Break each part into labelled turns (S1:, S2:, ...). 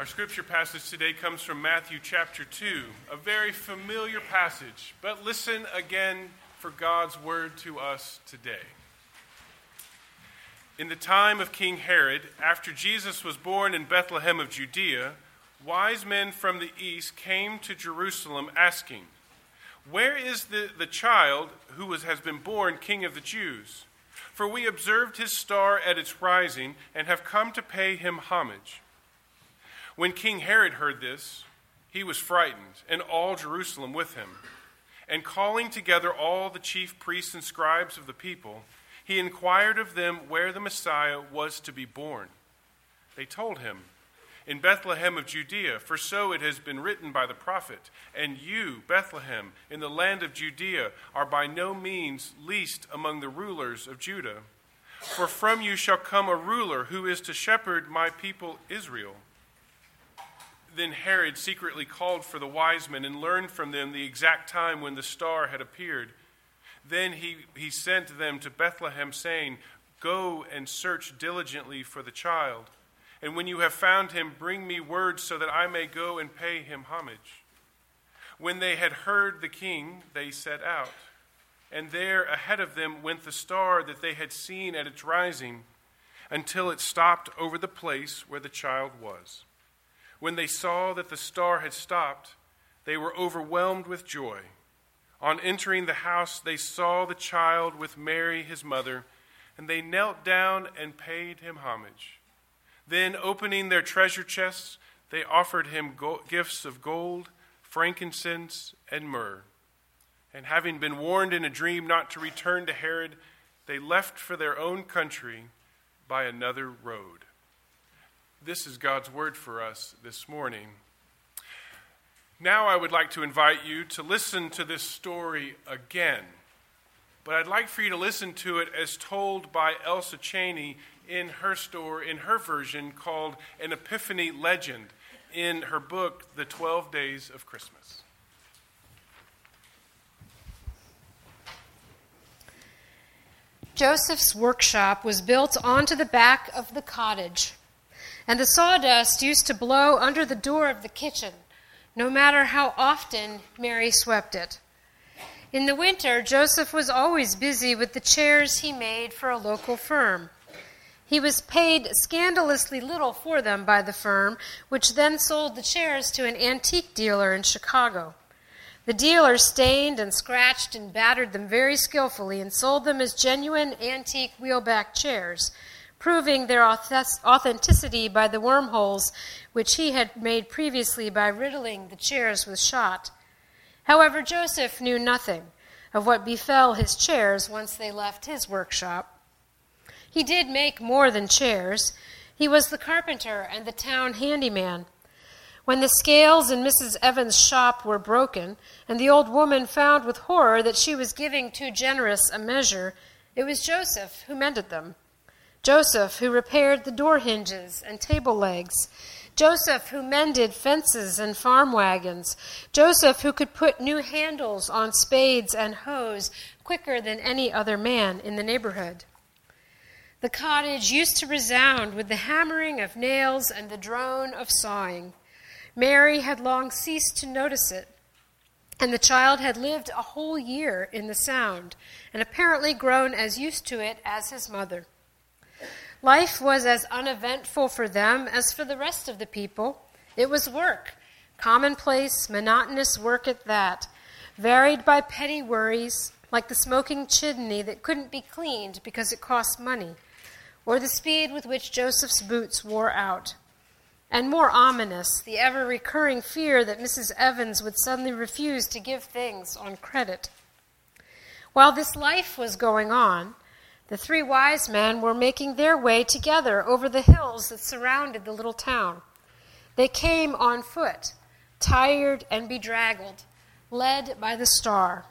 S1: Our scripture passage today comes from Matthew chapter 2, a very familiar passage, but listen again for God's word to us today. In the time of King Herod, after Jesus was born in Bethlehem of Judea, wise men from the east came to Jerusalem asking, "Where is the child who has been born King of the Jews? For we observed his star at its rising and have come to pay him homage." When King Herod heard this, he was frightened, and all Jerusalem with him. And calling together all the chief priests and scribes of the people, he inquired of them where the Messiah was to be born. They told him, "In Bethlehem of Judea, for so it has been written by the prophet, and you, Bethlehem, in the land of Judea, are by no means least among the rulers of Judah. For from you shall come a ruler who is to shepherd my people Israel." Then Herod secretly called for the wise men and learned from them the exact time when the star had appeared. Then he sent them to Bethlehem, saying, "Go and search diligently for the child. And when you have found him, bring me word so that I may go and pay him homage." When they had heard the king, they set out. And there ahead of them went the star that they had seen at its rising, until it stopped over the place where the child was. When they saw that the star had stopped, they were overwhelmed with joy. On entering the house, they saw the child with Mary, his mother, and they knelt down and paid him homage. Then, opening their treasure chests, they offered him gifts of gold, frankincense, and myrrh. And having been warned in a dream not to return to Herod, they left for their own country by another road. This is God's word for us this morning. Now I would like to invite you to listen to this story again. But I'd like for you to listen to it as told by Elsa Chaney in her version called An Epiphany Legend in her book, The 12 Days of Christmas.
S2: Joseph's workshop was built onto the back of the cottage, and the sawdust used to blow under the door of the kitchen, no matter how often Mary swept it. In the winter, Joseph was always busy with the chairs he made for a local firm. He was paid scandalously little for them by the firm, which then sold the chairs to an antique dealer in Chicago. The dealer stained and scratched and battered them very skillfully and sold them as genuine antique wheelback chairs, proving their authenticity by the wormholes which he had made previously by riddling the chairs with shot. However, Joseph knew nothing of what befell his chairs once they left his workshop. He did make more than chairs. He was the carpenter and the town handyman. When the scales in Mrs. Evans' shop were broken, and the old woman found with horror that she was giving too generous a measure, it was Joseph who mended them. Joseph who repaired the door hinges and table legs. Joseph who mended fences and farm wagons. Joseph who could put new handles on spades and hoes quicker than any other man in the neighborhood. The cottage used to resound with the hammering of nails and the drone of sawing. Mary had long ceased to notice it, and the child had lived a whole year in the sound, and apparently grown as used to it as his mother. Life was as uneventful for them as for the rest of the people. It was work, commonplace, monotonous work at that, varied by petty worries, like the smoking chimney that couldn't be cleaned because it cost money, or the speed with which Joseph's boots wore out. And more ominous, the ever-recurring fear that Mrs. Evans would suddenly refuse to give things on credit. While this life was going on, the three wise men were making their way together over the hills that surrounded the little town. They came on foot, tired and bedraggled, led by the star.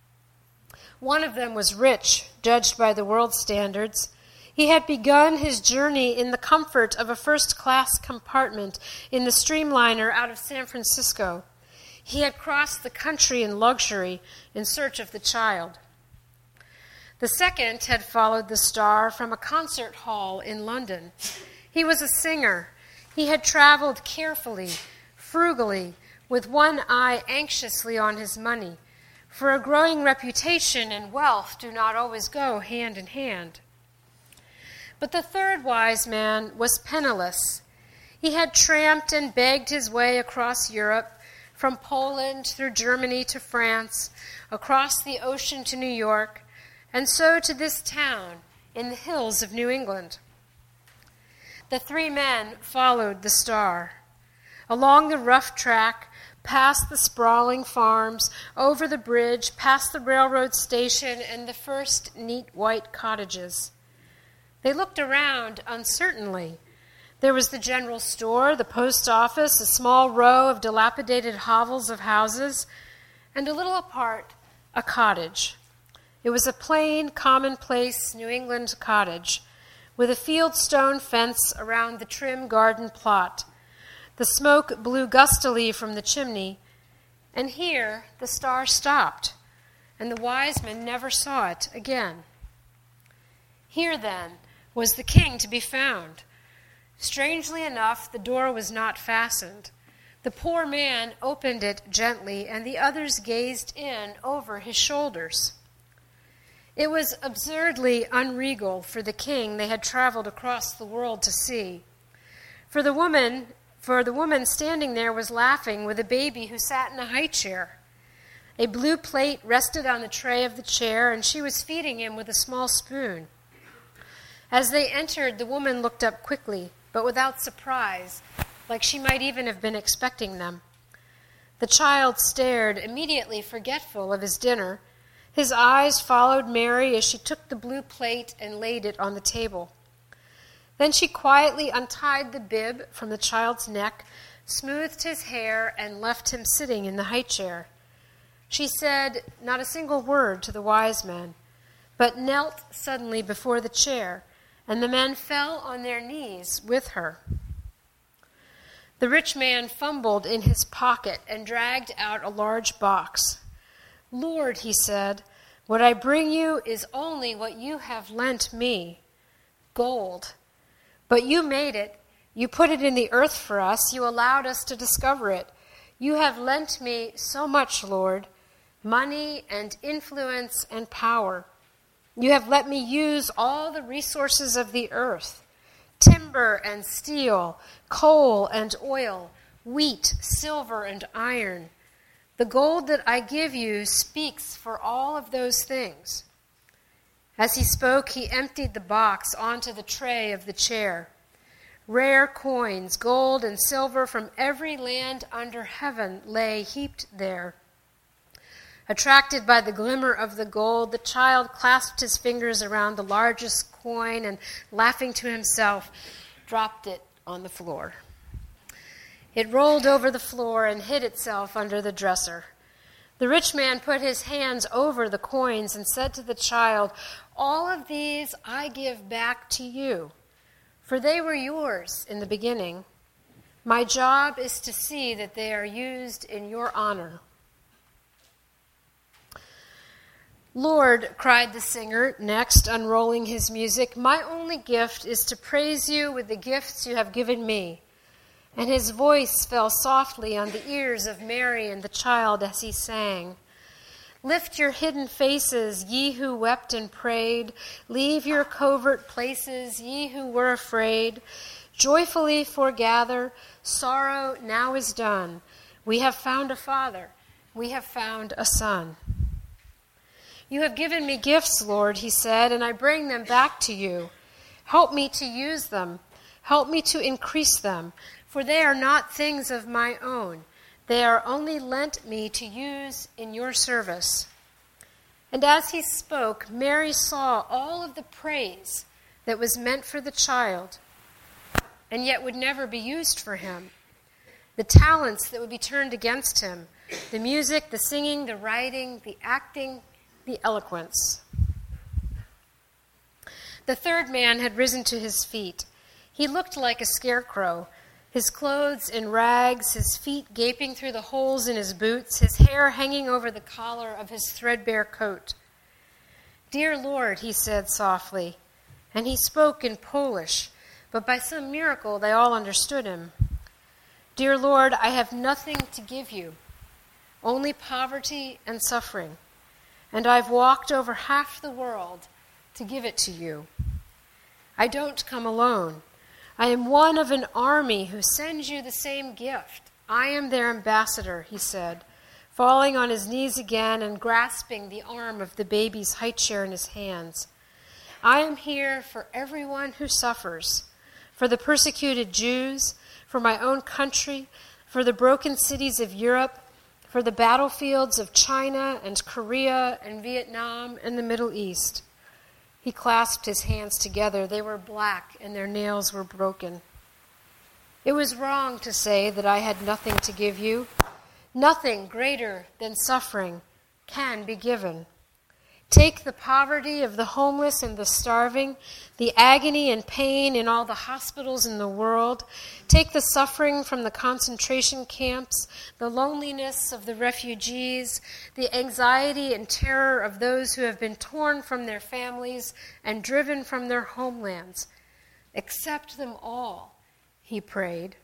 S2: One of them was rich, judged by the world's standards. He had begun his journey in the comfort of a first-class compartment in the Streamliner out of San Francisco. He had crossed the country in luxury in search of the child. The second had followed the star from a concert hall in London. He was a singer. He had traveled carefully, frugally, with one eye anxiously on his money, for a growing reputation and wealth do not always go hand in hand. But the third wise man was penniless. He had tramped and begged his way across Europe, from Poland through Germany to France, across the ocean to New York, and so to this town in the hills of New England. The three men followed the star. Along the rough track, past the sprawling farms, over the bridge, past the railroad station, and the first neat white cottages. They looked around uncertainly. There was the general store, the post office, a small row of dilapidated hovels of houses, and a little apart, a cottage. It was a plain, commonplace New England cottage, with a field-stone fence around the trim garden plot. The smoke blew gustily from the chimney, and here the star stopped, and the wise men never saw it again. Here, then, was the king to be found. Strangely enough, the door was not fastened. The poor man opened it gently, and the others gazed in over his shoulders. It was absurdly unregal for the king they had traveled across the world to see. For the woman standing there was laughing with a baby who sat in a high chair. A blue plate rested on the tray of the chair, and she was feeding him with a small spoon. As they entered, the woman looked up quickly, but without surprise, like she might even have been expecting them. The child stared, immediately forgetful of his dinner. His eyes followed Mary as she took the blue plate and laid it on the table. Then she quietly untied the bib from the child's neck, smoothed his hair, and left him sitting in the high chair. She said not a single word to the wise men, but knelt suddenly before the chair, and the men fell on their knees with her. The rich man fumbled in his pocket and dragged out a large box. "Lord," he said, "what I bring you is only what you have lent me, gold. But you made it. You put it in the earth for us. You allowed us to discover it. You have lent me so much, Lord, money and influence and power. You have let me use all the resources of the earth, timber and steel, coal and oil, wheat, silver and iron. The gold that I give you speaks for all of those things." As he spoke, he emptied the box onto the tray of the chair. Rare coins, gold and silver from every land under heaven lay heaped there. Attracted by the glimmer of the gold, the child clasped his fingers around the largest coin and, laughing to himself, dropped it on the floor. It rolled over the floor and hid itself under the dresser. The rich man put his hands over the coins and said to the child, "All of these I give back to you, for they were yours in the beginning. My job is to see that they are used in your honor." "Lord," cried the singer, next unrolling his music, "my only gift is to praise you with the gifts you have given me." And his voice fell softly on the ears of Mary and the child as he sang. "Lift your hidden faces, ye who wept and prayed. Leave your covert places, ye who were afraid. Joyfully foregather, sorrow now is done. We have found a father, we have found a son." "You have given me gifts, Lord," he said, "and I bring them back to you. Help me to use them. Help me to increase them. For they are not things of my own. They are only lent me to use in your service." And as he spoke, Mary saw all of the praise that was meant for the child, and yet would never be used for him. The talents that would be turned against him, the music, the singing, the writing, the acting, the eloquence. The third man had risen to his feet. He looked like a scarecrow, his clothes in rags, his feet gaping through the holes in his boots, his hair hanging over the collar of his threadbare coat. "Dear Lord," he said softly, and he spoke in Polish, but by some miracle they all understood him. Dear Lord, I have nothing to give you, only poverty and suffering, and I've walked over half the world to give it to you. I don't come alone. I am one of an army who sends you the same gift. I am their ambassador, he said, falling on his knees again and grasping the arm of the baby's high chair in his hands. I am here for everyone who suffers, for the persecuted Jews, for my own country, for the broken cities of Europe, for the battlefields of China and Korea and Vietnam and the Middle East. He clasped his hands together. They were black and their nails were broken. It was wrong to say that I had nothing to give you. Nothing greater than suffering can be given. Take the poverty of the homeless and the starving, the agony and pain in all the hospitals in the world. Take the suffering from the concentration camps, the loneliness of the refugees, the anxiety and terror of those who have been torn from their families and driven from their homelands. Accept them all, he prayed.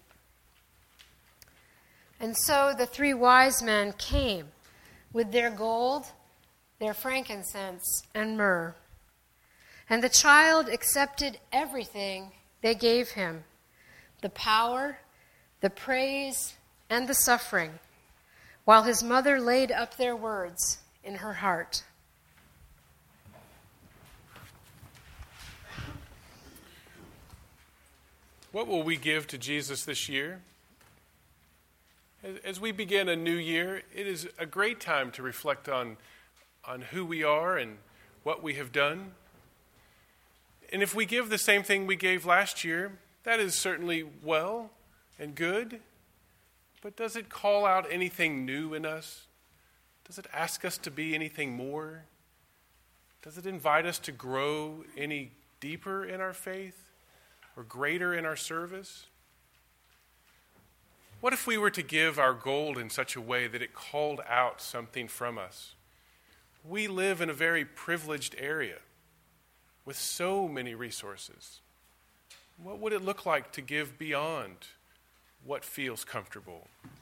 S2: And so the 3 wise men came with their gold, their frankincense, and myrrh. And the child accepted everything they gave him, the power, the praise, and the suffering, while his mother laid up their words in her heart.
S1: What will we give to Jesus this year? As we begin a new year, it is a great time to reflect on who we are and what we have done. And if we give the same thing we gave last year, that is certainly well and good. But does it call out anything new in us? Does it ask us to be anything more? Does it invite us to grow any deeper in our faith or greater in our service? What if we were to give our gold in such a way that it called out something from us? We live in a very privileged area with so many resources. What would it look like to give beyond what feels comfortable?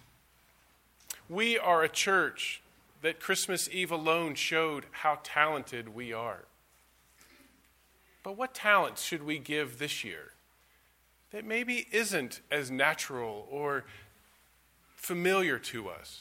S1: We are a church that Christmas Eve alone showed how talented we are. But what talents should we give this year that maybe isn't as natural or familiar to us?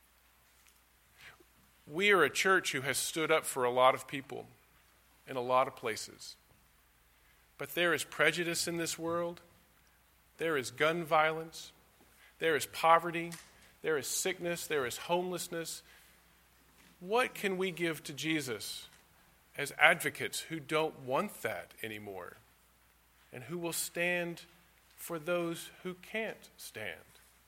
S1: We are a church who has stood up for a lot of people in a lot of places. But there is prejudice in this world. There is gun violence. There is poverty. There is sickness. There is homelessness. What can we give to Jesus as advocates who don't want that anymore and who will stand for those who can't stand?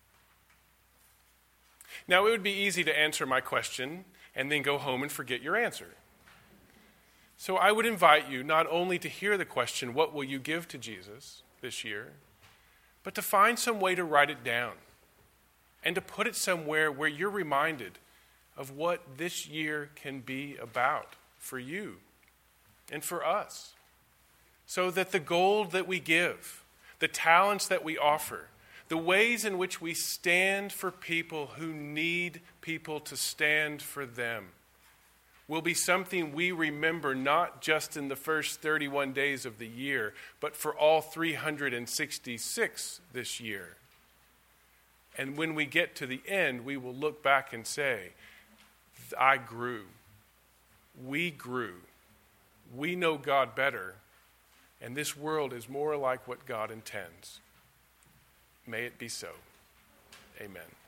S1: Now, it would be easy to answer my question and then go home and forget your answer. So I would invite you not only to hear the question, what will you give to Jesus this year, but to find some way to write it down and to put it somewhere where you're reminded of what this year can be about for you and for us, so that the gold that we give, the talents that we offer, the ways in which we stand for people who need people to stand for them will be something we remember not just in the first 31 days of the year, but for all 366 this year. And when we get to the end, we will look back and say, I grew. We grew. We know God better, and this world is more like what God intends. May it be so. Amen.